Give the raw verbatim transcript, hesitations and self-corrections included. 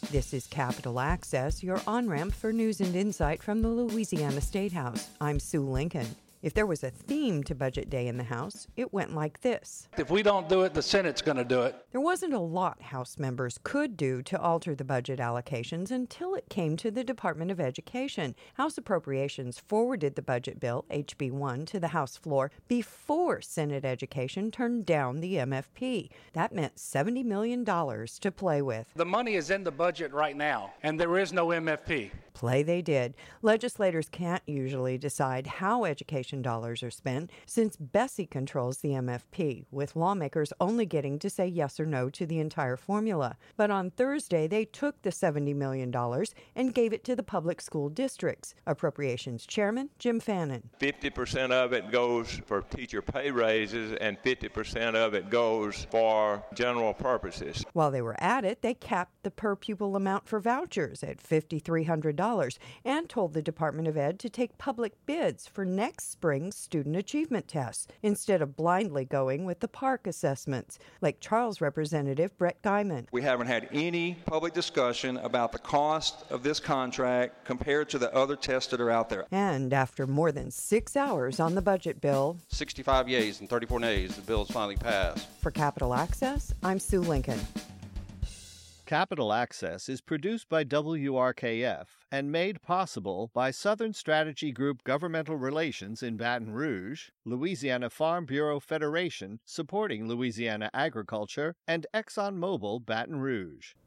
This is Capital Access, your on-ramp for news and insight from the Louisiana State House. I'm Sue Lincoln. If there was a theme to Budget Day in the House, it went like this. If we don't do it, the Senate's going to do it. There wasn't a lot House members could do to alter the budget allocations until it came to the Department of Education. House Appropriations forwarded the budget bill, H B one, to the House floor before Senate Education turned down the M F P. That meant seventy million dollars to play with. The money is in the budget right now, and there is no M F P. Play they did. Legislators can't usually decide how education dollars are spent since Bessie controls the M F P, with lawmakers only getting to say yes or no to the entire formula. But on Thursday, they took the seventy million dollars and gave it to the public school districts. Appropriations Chairman Jim Fannin. fifty percent of it goes for teacher pay raises and fifty percent of it goes for general purposes. While they were at it, they capped the per pupil amount for vouchers at five thousand three hundred dollars and told the Department of Ed to take public bids for next spring's student achievement tests instead of blindly going with the PARCC assessments. Lake Charles Representative Brett Guyman. We haven't had any public discussion about the cost of this contract compared to the other tests that are out there. And after more than six hours on the budget bill, sixty-five yeas and thirty-four nays, the bill is finally passed. For Capital Access, I'm Sue Lincoln. Capital Access is produced by W R K F and made possible by Southern Strategy Group Governmental Relations in Baton Rouge, Louisiana Farm Bureau Federation supporting Louisiana agriculture, and ExxonMobil Baton Rouge.